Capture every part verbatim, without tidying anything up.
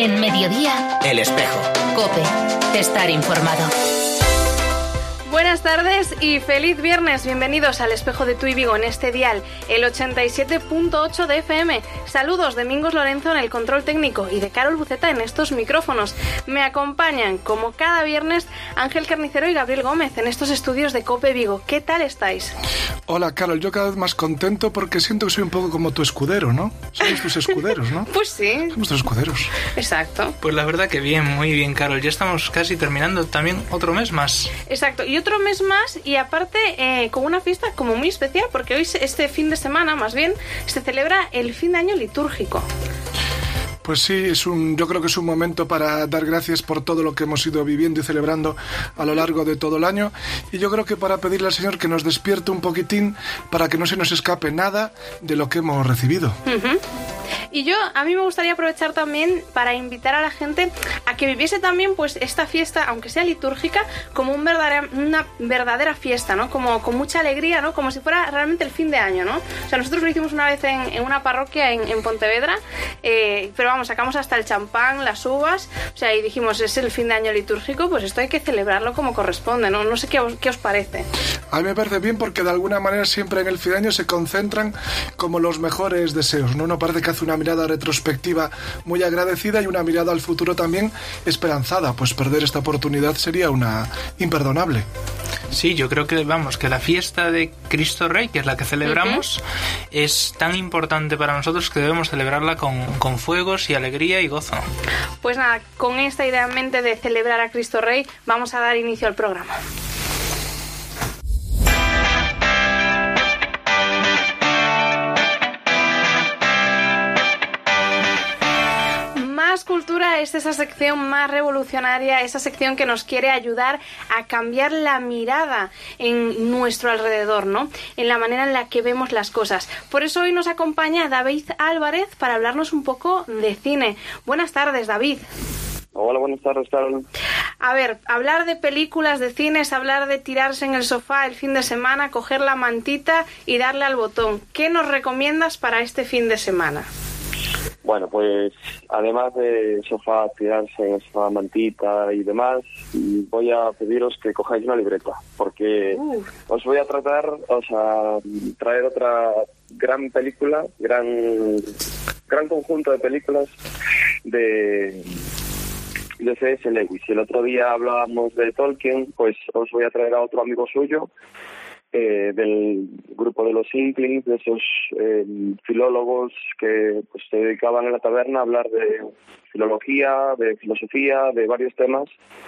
En Mediodía, El Espejo. COPE. Estar informado. Buenas tardes y feliz viernes. Bienvenidos al Espejo de Tuy Vigo en este dial, el ochenta y siete punto ocho de F M. Saludos de Mingos Lorenzo en el control técnico y de Carol Buceta en estos micrófonos. Me acompañan, como cada viernes, Ángel Carnicero y Gabriel Gómez en estos estudios de COPE Vigo. ¿Qué tal estáis? Hola, Carol. Yo cada vez más contento porque siento que soy un poco como tu escudero, ¿no? Somos tus escuderos, ¿no? Pues sí. Somos tus escuderos. Exacto. Pues la verdad que bien, muy bien, Carol. Ya estamos casi terminando también otro mes más. Exacto. Y otro mes más y aparte eh, con una fiesta como muy especial porque hoy, este fin de semana más bien, se celebra el fin de año litúrgico. Pues sí, es un, yo creo que es un momento para dar gracias por todo lo que hemos ido viviendo y celebrando a lo largo de todo el año, y yo creo que para pedirle al Señor que nos despierte un poquitín para que no se nos escape nada de lo que hemos recibido. Uh-huh. Y yo, a mí me gustaría aprovechar también para invitar a la gente a que viviese también pues esta fiesta, aunque sea litúrgica, como un verdadera, una verdadera fiesta, ¿no? Como con mucha alegría, ¿no? Como si fuera realmente el fin de año, ¿no? O sea, nosotros lo hicimos una vez en, en una parroquia en, en Pontevedra, eh, pero vamos, sacamos hasta el champán, las uvas, o sea, y dijimos, es el fin de año litúrgico, pues esto hay que celebrarlo como corresponde, ¿no? No sé qué os, qué os parece. A mí me parece bien porque de alguna manera siempre en el fin de año se concentran como los mejores deseos, ¿no? Uno parece que hace una mirada retrospectiva muy agradecida y una mirada al futuro también esperanzada, pues perder esta oportunidad sería una imperdonable. Sí, yo creo que, vamos, que la fiesta de Cristo Rey, que es la que celebramos, uh-huh. es tan importante para nosotros que debemos celebrarla con, con fuegos y alegría y gozo. Pues nada, con esta idea en mente de celebrar a Cristo Rey, vamos a dar inicio al programa. Más Cultura es esa sección más revolucionaria, esa sección que nos quiere ayudar a cambiar la mirada en nuestro alrededor, ¿no? En la manera en la que vemos las cosas. Por eso hoy nos acompaña David Álvarez para hablarnos un poco de cine. Buenas tardes, David. Hola, buenas tardes, Carol. A ver, hablar de películas, de cines, hablar de tirarse en el sofá el fin de semana, coger la mantita y darle al botón. ¿Qué nos recomiendas para este fin de semana? Bueno, pues además de sofá, tirarse en el sofá, mantita y demás, voy a pediros que cojáis una libreta, porque uh. os voy a tratar, o sea, traer otra gran película, gran gran conjunto de películas de... de C S Lewis. El otro día hablábamos de Tolkien, pues os voy a traer a otro amigo suyo, eh, del grupo de los Inklings, de esos eh, filólogos que pues se dedicaban en la taberna a hablar de filología, de filosofía, de varios temas.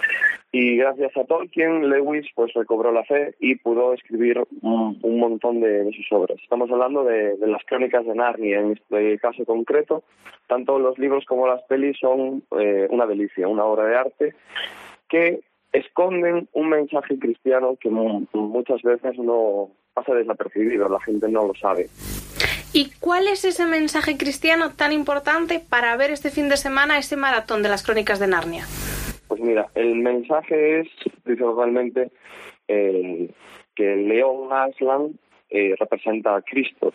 Y gracias a Tolkien, Lewis pues recobró la fe y pudo escribir un, un montón de, de sus obras. Estamos hablando de, de las Crónicas de Narnia, en este caso concreto. Tanto los libros como las pelis son eh, una delicia, una obra de arte que esconden un mensaje cristiano que m- muchas veces no pasa desapercibido, la gente no lo sabe. ¿Y cuál es ese mensaje cristiano tan importante para ver este fin de semana ese maratón de las Crónicas de Narnia? Pues mira, el mensaje es principalmente eh, que el león Aslan eh, representa a Cristo.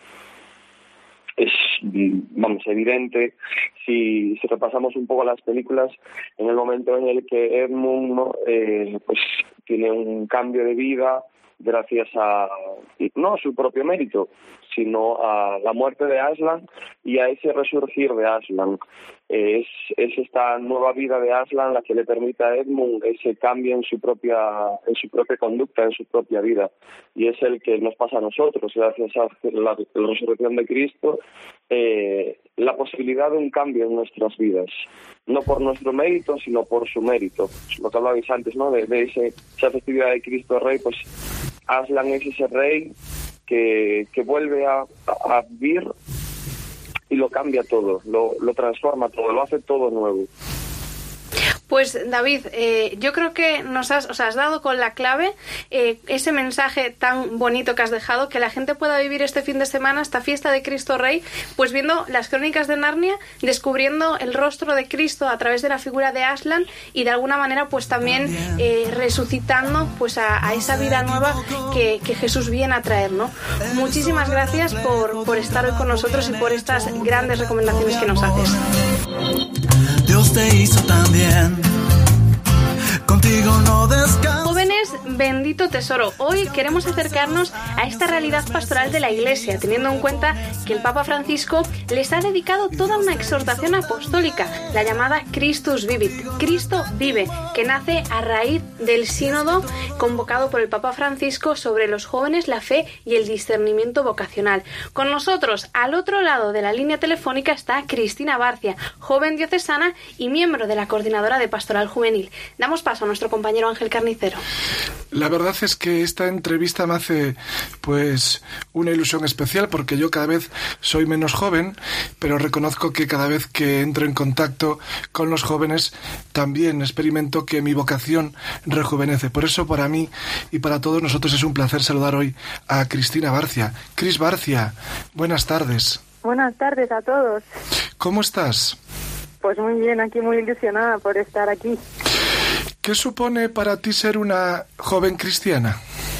Es, vamos, evidente si, si repasamos un poco las películas, en el momento en el que Edmund, ¿no? eh, pues tiene un cambio de vida gracias a, no a su propio mérito, sino a la muerte de Aslan y a ese resurgir de Aslan. Es, es esta nueva vida de Aslan la que le permite a Edmund ese cambio en su propia en su propia conducta, en su propia vida. Y es el que nos pasa a nosotros, gracias a la, la resurrección de Cristo, eh, la posibilidad de un cambio en nuestras vidas. No por nuestro mérito, sino por su mérito. Lo que hablabais antes, ¿no? De, de ese, esa festividad de Cristo Rey, pues Aslan es ese rey que, que vuelve a, a, a vivir y lo cambia todo, lo, lo transforma todo, lo hace todo nuevo. Pues David, eh, yo creo que nos has, o sea, has dado con la clave eh, ese mensaje tan bonito que has dejado, que la gente pueda vivir este fin de semana, esta fiesta de Cristo Rey, pues viendo las crónicas de Narnia, descubriendo el rostro de Cristo a través de la figura de Aslan y de alguna manera pues también eh, resucitando pues a, a esa vida nueva que, que Jesús viene a traer, ¿no? Muchísimas gracias por, por estar hoy con nosotros y por estas grandes recomendaciones que nos haces. Dios te hizo también, contigo no descanso. Jóvenes, bendito tesoro. Hoy queremos acercarnos a esta realidad pastoral de la Iglesia, teniendo en cuenta que el Papa Francisco les ha dedicado toda una exhortación apostólica, la llamada Christus Vivit, Cristo vive, que nace a raíz del sínodo convocado por el Papa Francisco sobre los jóvenes, la fe y el discernimiento vocacional. Con nosotros, al otro lado de la línea telefónica, está Cristina Barcia, joven diocesana y miembro de la Coordinadora de Pastoral Juvenil. Damos paso a nuestro compañero Ángel Carnicero. La verdad es que esta entrevista me hace pues una ilusión especial, porque yo cada vez soy menos joven, pero reconozco que cada vez que entro en contacto con los jóvenes también experimento que mi vocación rejuvenece. Por eso para mí y para todos nosotros es un placer saludar hoy a Cristina Barcia. Cris Barcia, buenas tardes. Buenas tardes a todos. ¿Cómo estás? Pues muy bien, aquí muy ilusionada por estar aquí. ¿Qué supone para ti ser una joven cristiana?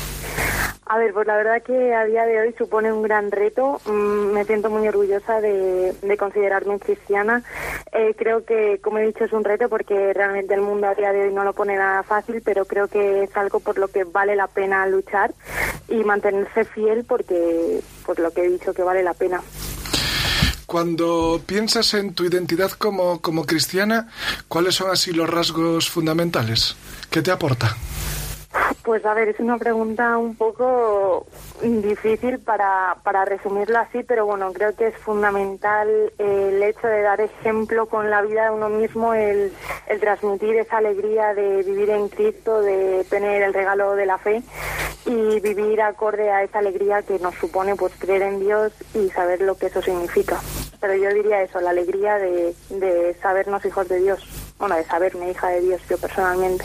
A ver, pues la verdad que a día de hoy supone un gran reto. Mm, me siento muy orgullosa de, de considerarme cristiana. Eh, creo que, como he dicho, es un reto porque realmente el mundo a día de hoy no lo pone nada fácil, pero creo que es algo por lo que vale la pena luchar y mantenerse fiel porque, por lo que he dicho, que vale la pena. Cuando piensas en tu identidad como, como cristiana, ¿cuáles son así los rasgos fundamentales? ¿Qué te aporta? Pues a ver, es una pregunta un poco difícil para, para resumirlo así, pero bueno, creo que es fundamental el hecho de dar ejemplo con la vida de uno mismo, el, el transmitir esa alegría de vivir en Cristo, de tener el regalo de la fe y vivir acorde a esa alegría que nos supone pues creer en Dios y saber lo que eso significa. Pero yo diría eso, la alegría de, de sabernos hijos de Dios, bueno, de saberme hija de Dios yo personalmente.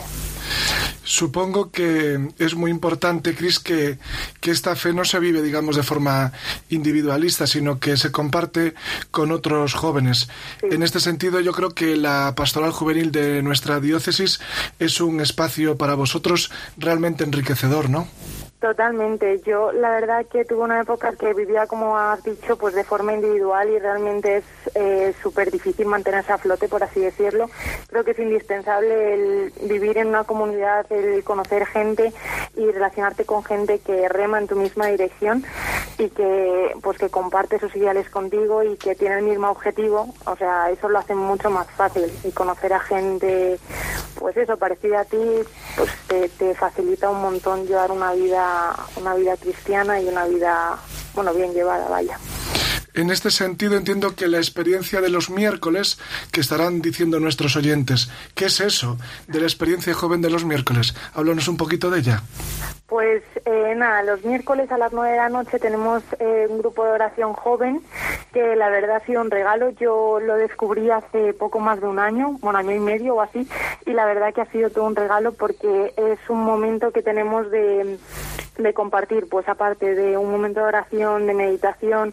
Supongo que es muy importante, Cris, que, que esta fe no se vive, digamos, de forma individualista, sino que se comparte con otros jóvenes. Sí. En este sentido, yo creo que la pastoral juvenil de nuestra diócesis es un espacio para vosotros realmente enriquecedor, ¿no? Totalmente. Yo la verdad que tuve una época que vivía, como has dicho, pues de forma individual y realmente es eh, súper difícil mantenerse a flote, por así decirlo. Creo que es indispensable el vivir en una comunidad, el conocer gente y relacionarte con gente que rema en tu misma dirección y que pues que comparte sus ideales contigo y que tiene el mismo objetivo. O sea, eso lo hace mucho más fácil, y conocer a gente pues eso, parecida a ti, pues te, te facilita un montón llevar una vida una vida cristiana y una vida, bueno, bien llevada, vaya. En este sentido entiendo que la experiencia de los miércoles, que estarán diciendo nuestros oyentes, ¿qué es eso de la experiencia joven de los miércoles? Háblanos un poquito de ella. Pues eh, nada, los miércoles a las nueve de la noche tenemos eh, un grupo de oración joven que la verdad ha sido un regalo. Yo lo descubrí hace poco más de un año, un año y medio o así, y la verdad que ha sido todo un regalo porque es un momento que tenemos de, de compartir, pues aparte de un momento de oración, de meditación,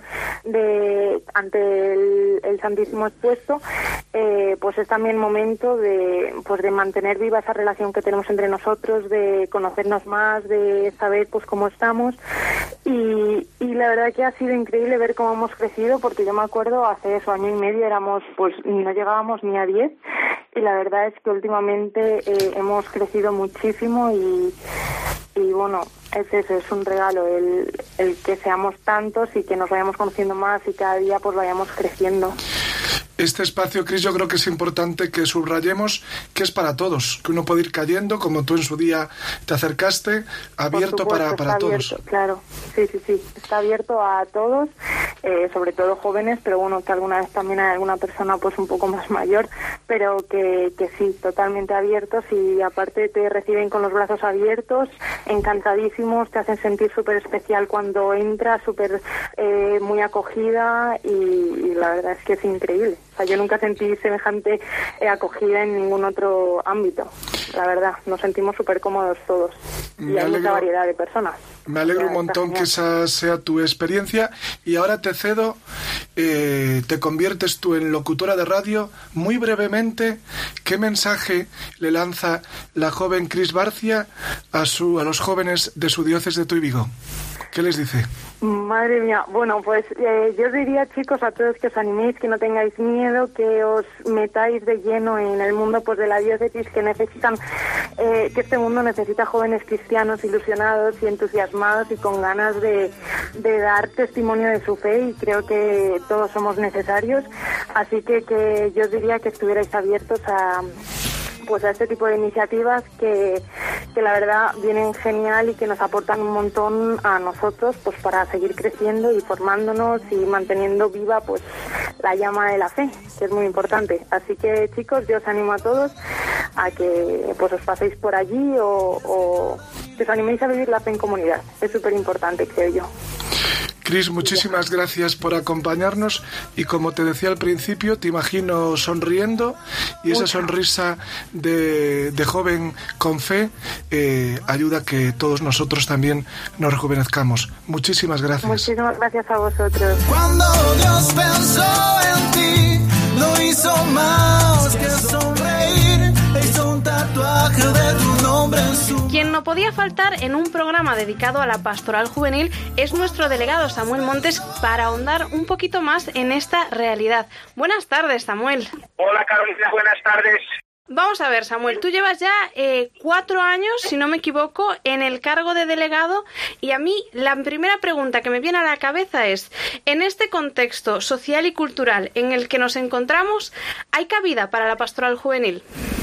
de ante el, el Santísimo expuesto, eh, pues es también momento de, pues de mantener viva esa relación que tenemos entre nosotros, de conocernos más, de saber pues cómo estamos y, y la verdad que ha sido increíble ver cómo hemos crecido, porque yo me acuerdo hace eso, año y medio éramos pues no llegábamos ni a diez y la verdad es que últimamente eh, hemos crecido muchísimo y, y bueno, es eso, es un regalo el, el que seamos tantos y que nos vayamos conociendo más y cada día pues vayamos creciendo. Este espacio, Cris, yo creo que es importante que subrayemos que es para todos, que uno puede ir cayendo, como tú en su día te acercaste, abierto supuesto, para, para está todos. Abierto, claro, sí, sí, sí, está abierto a todos, eh, sobre todo jóvenes, pero bueno, que alguna vez también hay alguna persona pues un poco más mayor, pero que, que sí, totalmente abiertos y aparte te reciben con los brazos abiertos, encantadísimos, te hacen sentir súper especial cuando entras, súper eh, muy acogida y, y la verdad es que es increíble. O sea, yo nunca sentí semejante eh, acogida en ningún otro ámbito, la verdad. Nos sentimos súper cómodos todos. Me y hay alegro, mucha variedad de personas. Me alegro ya, un montón que esa sea tu experiencia. Y ahora te cedo, eh, te conviertes tú en locutora de radio. Muy brevemente, ¿qué mensaje le lanza la joven Cris Barcia a, su, a los jóvenes de su diócesis de Tuy Vigo? ¿Qué les dice? Madre mía, bueno, pues eh, yo diría, chicos, a todos que os animéis, que no tengáis miedo, que os metáis de lleno en el mundo pues de la diócesis, que necesitan, eh, que este mundo necesita jóvenes cristianos ilusionados y entusiasmados y con ganas de, de dar testimonio de su fe, y creo que todos somos necesarios, así que, que yo os diría que estuvierais abiertos a pues a este tipo de iniciativas que, que la verdad vienen genial y que nos aportan un montón a nosotros pues para seguir creciendo y formándonos y manteniendo viva pues la llama de la fe, que es muy importante. Así que, chicos, yo os animo a todos a que pues os paséis por allí o, o que os animéis a vivir la fe en comunidad. Es súper importante, creo yo. Cris, muchísimas gracias por acompañarnos, y como te decía al principio, te imagino sonriendo, y esa sonrisa de, de joven con fe eh, ayuda a que todos nosotros también nos rejuvenezcamos. Muchísimas gracias. Muchísimas gracias a vosotros. Cuando Dios pensó en ti, no hizo más que sonreír, hizo un tatuaje de tu nombre en su... Quien no podía faltar en un programa dedicado a la pastoral juvenil es nuestro delegado Samuel Montes, para ahondar un poquito más en esta realidad. Buenas tardes, Samuel. Hola, Carolina, buenas tardes. Vamos a ver, Samuel, tú llevas ya eh, cuatro años, si no me equivoco, en el cargo de delegado, y a mí la primera pregunta que me viene a la cabeza es, en este contexto social y cultural en el que nos encontramos, ¿hay cabida para la pastoral juvenil?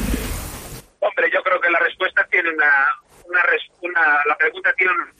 Hombre, yo creo que la respuesta tiene una... una, una la pregunta tiene un,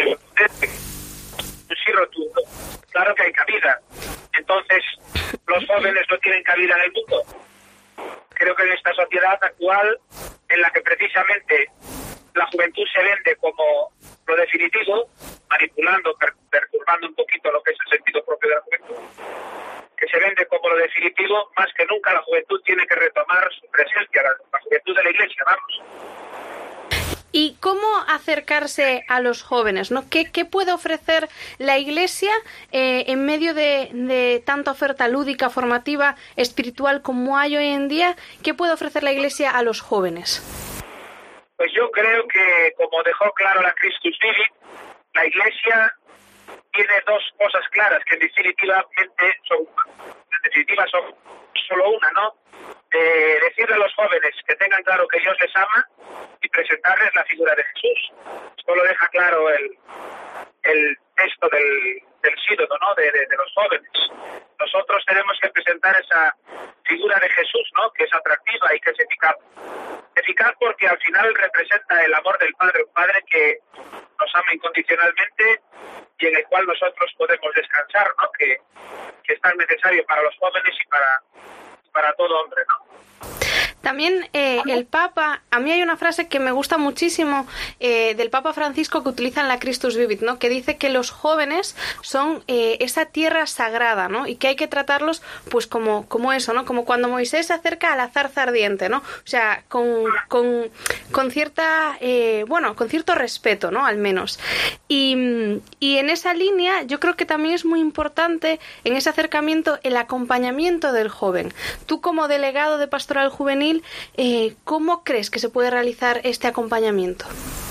un sí rotundo. Claro que hay cabida. Entonces, los jóvenes no tienen cabida en el mundo. Creo que en esta sociedad actual, en la que precisamente la juventud se vende como lo definitivo, manipulando, per, perturbando un poquito lo que es el sentido propio de la juventud, que se vende como lo definitivo, más que nunca la juventud tiene que retomar su presencia, la, la juventud de la Iglesia, vamos. ¿Y cómo acercarse a los jóvenes, ¿no? ¿Qué, qué puede ofrecer la Iglesia eh, en medio de, de tanta oferta lúdica, formativa, espiritual como hay hoy en día? ¿Qué puede ofrecer la Iglesia a los jóvenes? Pues yo creo que, como dejó claro la Christus Vivit, la Iglesia tiene dos cosas claras que definitivamente son, en definitiva son solo una, ¿no? Eh, decirle a los jóvenes que tengan claro que Dios les ama y presentarles la figura de Jesús. Esto lo deja claro el, el texto del, del sínodo, ¿no? De, de, de los jóvenes. Nosotros tenemos que presentar esa figura de Jesús, ¿no? Que es atractiva y que es eficaz. Eficaz porque al final representa el amor del Padre, un Padre que nos ama incondicionalmente y en el cual nosotros podemos descansar, ¿no? Que, que es tan necesario para los jóvenes y para, para todo hombre, ¿no? También eh, el Papa, a mí hay una frase que me gusta muchísimo eh, del Papa Francisco que utiliza en la Christus Vivit, ¿no? Que dice que los jóvenes son eh, esa tierra sagrada, ¿no? Y que hay que tratarlos pues como, como eso, ¿no? Como cuando Moisés se acerca a la zarza ardiente, ¿no? O sea, con, con, con cierta, eh, bueno, con cierto respeto, ¿no? Al menos. Y, y en esa línea yo creo que también es muy importante en ese acercamiento el acompañamiento del joven. Tú como delegado de Pastoral Juvenil, Eh, ¿cómo crees que se puede realizar este acompañamiento?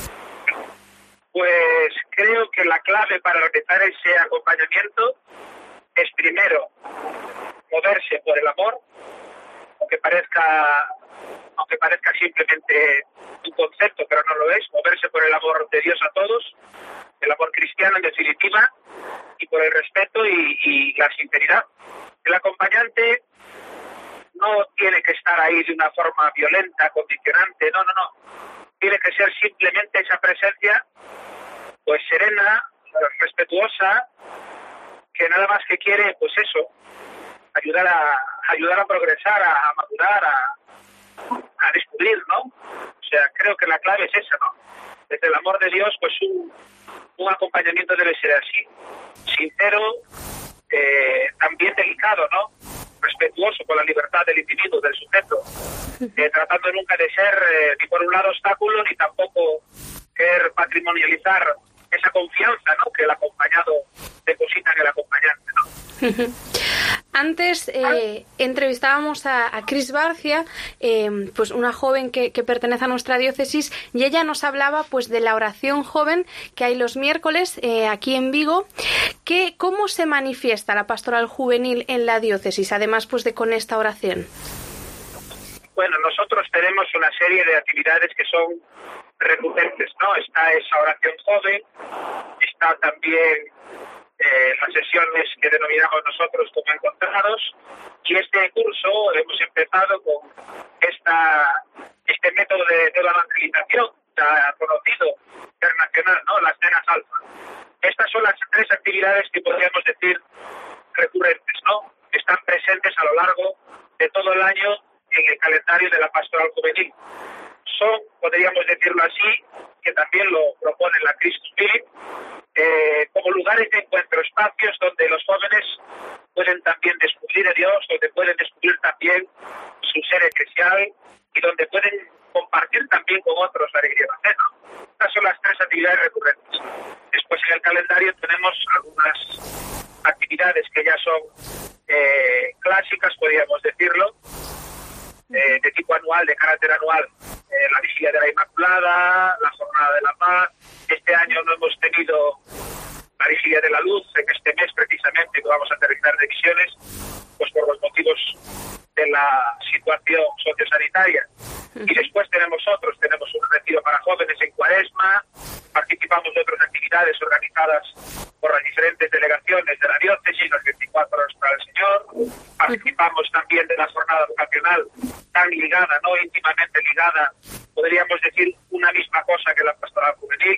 Pues creo que la clave para realizar ese acompañamiento es primero moverse por el amor, aunque parezca, aunque parezca simplemente un concepto, pero no lo es, moverse por el amor de Dios a todos, el amor cristiano en definitiva, y por el respeto y, y la sinceridad. El acompañante no tiene que estar ahí de una forma violenta, condicionante, no, no, no. Tiene que ser simplemente esa presencia, pues serena, respetuosa, que nada más que quiere, pues eso, ayudar a ayudar a progresar, a, a madurar, a, a descubrir, ¿no? O sea, creo que la clave es esa, ¿no? Desde el amor de Dios, pues un, un acompañamiento debe ser así, sincero, eh, también delicado, ¿no? Respetuoso con las eh, tratando nunca de ser eh, ni por un lado obstáculo ni tampoco querer patrimonializar esa confianza, ¿no?, que el acompañado deposita en el acompañante, ¿no? Antes eh, entrevistábamos a, a Cris Barcia, eh, pues una joven que, que pertenece a nuestra diócesis, y ella nos hablaba pues de la oración joven que hay los miércoles eh, aquí en Vigo. Que, ¿cómo se manifiesta la pastoral juvenil en la diócesis, además pues de con esta oración? Bueno, nosotros tenemos una serie de actividades que son recurrentes, ¿no? Está esa oración joven, está también eh, las sesiones que denominamos nosotros como encontrados, y este curso hemos empezado con esta este método de, de evangelización ya conocido internacional, ¿no?, las cenas alfa. Estas son las tres actividades que podríamos decir recurrentes, ¿no?, que están presentes a lo largo de todo el año en el calendario de la pastoral juvenil. Son, podríamos decirlo así, que también lo propone la Christus Vivit, eh, como lugares de encuentro, espacios donde los jóvenes pueden también descubrir a Dios, donde pueden descubrir también su ser eclesial y donde pueden compartir también con otros la alegría de la cena. Estas son las tres actividades recurrentes. Después en el calendario tenemos algunas actividades que ya son eh, clásicas, podríamos decirlo, eh, de tipo anual, de carácter anual. Eh, la Vigilia de la Inmaculada, la Jornada de la Paz. Este año no hemos tenido la Vigilia de la Luz en este mes precisamente, que vamos a aterrizar de misiones, pues por los motivos de la situación sociosanitaria. Y después tenemos otros, tenemos un retiro para jóvenes en Cuaresma, participamos de otras actividades organizadas por las diferentes delegaciones de la diócesis, las veinticuatro horas para el Señor, participamos también de la jornada vocacional, tan ligada, no íntimamente ligada, podríamos decir una misma cosa que la pastoral juvenil,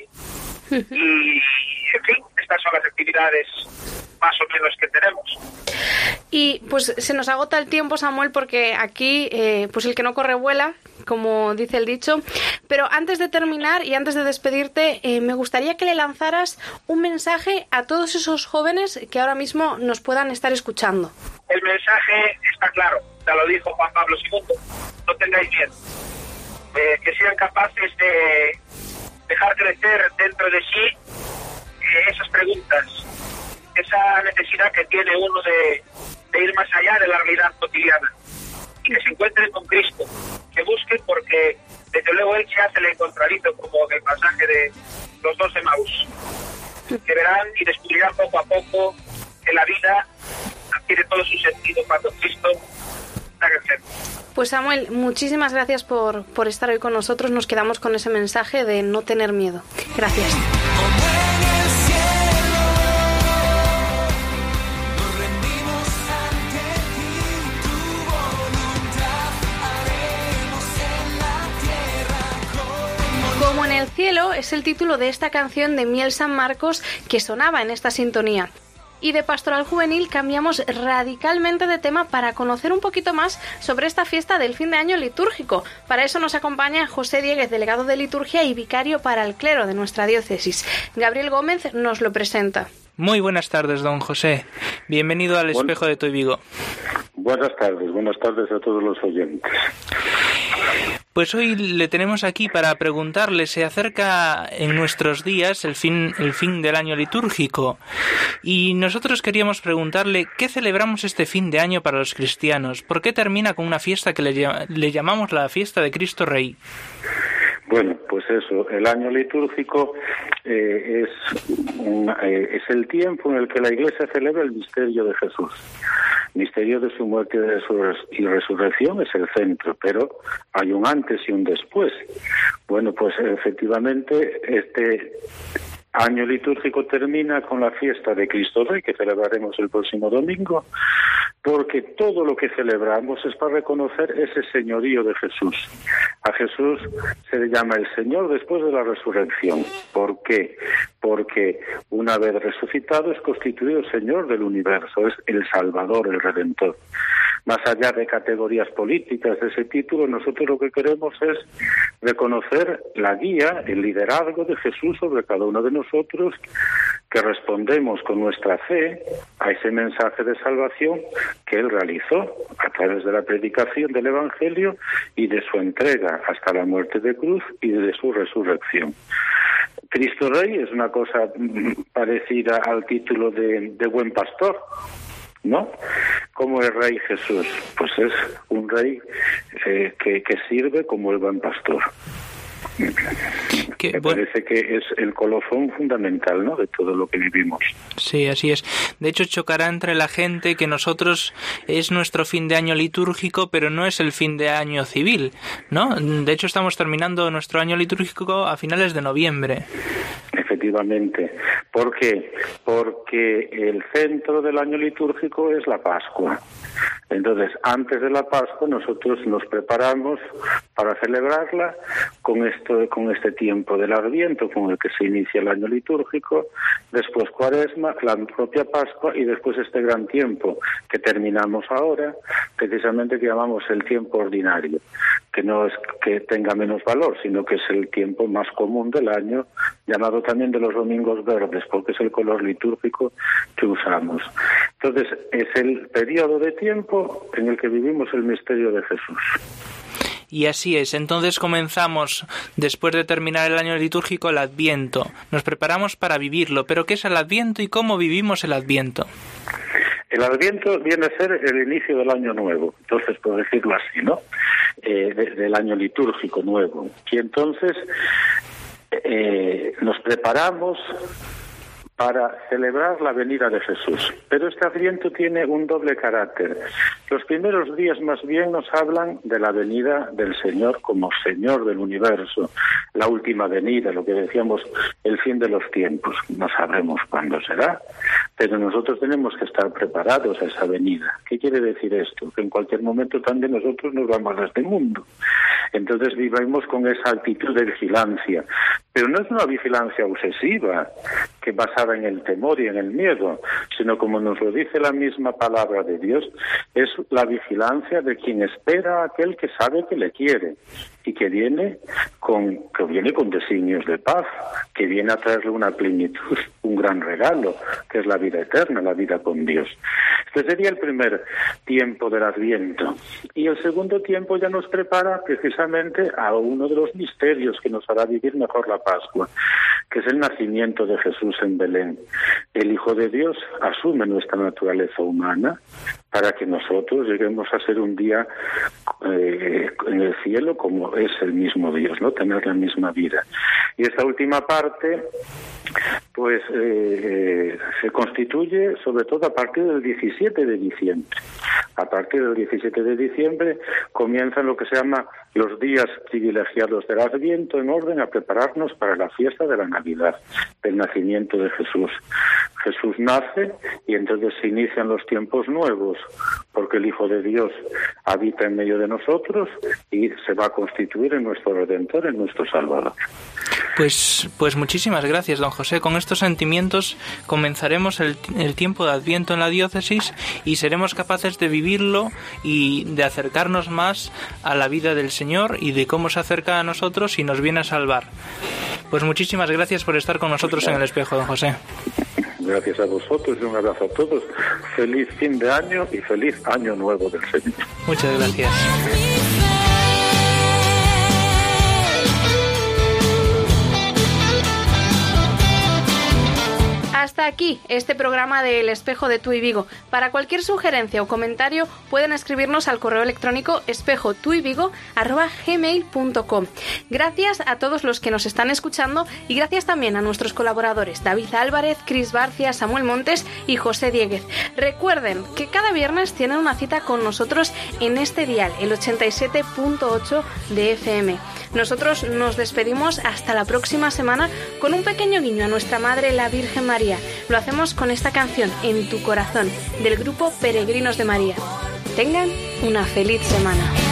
y en fin, estas son las actividades más o menos que tenemos. Y pues se nos agota el tiempo, Samuel, porque aquí eh, pues el que no corre vuela, como dice el dicho. Pero antes de terminar y antes de despedirte, eh, me gustaría que le lanzaras un mensaje a todos esos jóvenes que ahora mismo nos puedan estar escuchando. El mensaje está claro, ya lo dijo Juan Pablo segundo, no tengáis miedo, eh, que sean capaces de dejar crecer dentro de sí eh, esas preguntas, esa necesidad que tiene uno de, de ir más allá de la realidad cotidiana, y que se encuentren con Cristo, que busquen, porque desde luego Él se hace el encontradizo, como el pasaje de los dos Emaús, que verán y descubrirán poco a poco que la vida adquiere todo su sentido cuando Cristo está en el centro. Pues Samuel, muchísimas gracias por, por estar hoy con nosotros. Nos quedamos con ese mensaje de no tener miedo. Gracias. Como en el cielo es el título de esta canción de Miel San Marcos que sonaba en esta sintonía. Y de Pastoral Juvenil cambiamos radicalmente de tema para conocer un poquito más sobre esta fiesta del fin de año litúrgico. Para eso nos acompaña José Dieguez, delegado de liturgia y vicario para el clero de nuestra diócesis. Gabriel Gómez nos lo presenta. Muy buenas tardes, don José. Bienvenido al Espejo de Tuy Vigo. Buenas tardes, buenas tardes a todos los oyentes. Pues hoy le tenemos aquí para preguntarle, se acerca en nuestros días el fin, el fin del año litúrgico, y nosotros queríamos preguntarle qué celebramos este fin de año para los cristianos, por qué termina con una fiesta que le, le llamamos la fiesta de Cristo Rey. Bueno, pues eso, el año litúrgico eh, es, un, eh, es el tiempo en el que la Iglesia celebra el misterio de Jesús. El misterio de su muerte y resurrección es el centro, pero hay un antes y un después. Bueno, pues efectivamente este año litúrgico termina con la fiesta de Cristo Rey, que celebraremos el próximo domingo, porque todo lo que celebramos es para reconocer ese señorío de Jesús. A Jesús se le llama el Señor después de la resurrección. ¿Por qué? Porque una vez resucitado es constituido Señor del universo, es el Salvador, el Redentor. Más allá de categorías políticas de ese título, nosotros lo que queremos es reconocer la guía, el liderazgo de Jesús sobre cada uno de nosotros, que respondemos con nuestra fe a ese mensaje de salvación que Él realizó a través de la predicación del Evangelio y de su entrega hasta la muerte de cruz y de su resurrección. Cristo Rey es una cosa parecida al título de, de buen pastor, ¿no? ¿Cómo es Rey Jesús? Pues es un rey eh, que, que sirve como el buen pastor. Que, Me bueno, parece que es el colofón fundamental, ¿no?, de todo lo que vivimos. Sí, así es. De hecho, chocará entre la gente que nosotros es nuestro fin de año litúrgico, pero no es el fin de año civil, ¿no? De hecho, estamos terminando nuestro año litúrgico a finales de noviembre. Efectivamente. ¿Por qué? Porque el centro del año litúrgico es la Pascua. Entonces, antes de la Pascua, nosotros nos preparamos para celebrarla con esto, con este tiempo del Adviento, con el que se inicia el año litúrgico, después Cuaresma, la propia Pascua y después este gran tiempo que terminamos ahora, precisamente que llamamos el tiempo ordinario, que no es que tenga menos valor, sino que es el tiempo más común del año, llamado también de los domingos verdes, porque es el color litúrgico que usamos. Entonces, es el periodo de tiempo en el que vivimos el misterio de Jesús. Y así es, entonces comenzamos, después de terminar el año litúrgico, el Adviento. Nos preparamos para vivirlo, pero ¿qué es el Adviento y cómo vivimos el Adviento? El Adviento viene a ser el inicio del año nuevo, entonces, por decirlo así, ¿no? Eh, de, del año litúrgico nuevo. Y entonces eh, nos preparamos para celebrar la venida de Jesús. Pero este Adviento tiene un doble carácter. Los primeros días más bien nos hablan de la venida del Señor como Señor del universo, la última venida, lo que decíamos, el fin de los tiempos. No sabremos cuándo será, pero nosotros tenemos que estar preparados a esa venida. ¿Qué quiere decir esto? Que en cualquier momento también nosotros nos vamos a este mundo. Entonces vivimos con esa actitud de vigilancia, pero no es una vigilancia obsesiva, que basada en el temor y en el miedo, sino como nos lo dice la misma palabra de Dios, es la vigilancia de quien espera a aquel que sabe que le quiere y que viene con que viene con designios de paz, que viene a traerle una plenitud, un gran regalo, que es la vida eterna, la vida con Dios. Este sería el primer tiempo del Adviento. Y el segundo tiempo ya nos prepara precisamente a uno de los misterios que nos hará vivir mejor la Pascua, que es el nacimiento de Jesús en Belén. El Hijo de Dios asume nuestra naturaleza humana para que nosotros lleguemos a ser un día eh, en el cielo como es el mismo Dios, ¿no? Tener la misma vida. Y esta última parte, pues, eh, se constituye sobre todo a partir del diecisiete de diciembre. A partir del diecisiete de diciembre comienzan lo que se llama los días privilegiados del Adviento, en orden a prepararnos para la fiesta de la Navidad, del nacimiento de Jesús. Jesús nace y entonces se inician los tiempos nuevos, porque el Hijo de Dios habita en medio de nosotros y se va a constituir en nuestro Redentor, en nuestro Salvador. Pues, pues muchísimas gracias, don José. Con estos sentimientos comenzaremos el, el tiempo de Adviento en la diócesis y seremos capaces de vivirlo y de acercarnos más a la vida del Señor y de cómo se acerca a nosotros y nos viene a salvar. Pues muchísimas gracias por estar con nosotros en el espejo, don José. Gracias a vosotros y un abrazo a todos. Feliz fin de año y feliz año nuevo del Señor. Muchas gracias. Hasta aquí este programa de El Espejo de Tuy Vigo. Para cualquier sugerencia o comentario pueden escribirnos al correo electrónico espejotuyvigo arroba gmail punto com. Gracias a todos los que nos están escuchando y gracias también a nuestros colaboradores David Álvarez, Cris Barcia, Samuel Montes y José Dieguez. Recuerden que cada viernes tienen una cita con nosotros en este dial, el ochenta y siete punto ocho de F M. Nosotros nos despedimos hasta la próxima semana con un pequeño guiño a nuestra Madre la Virgen María. Lo hacemos con esta canción, En tu corazón, del grupo Peregrinos de María. Tengan una feliz semana.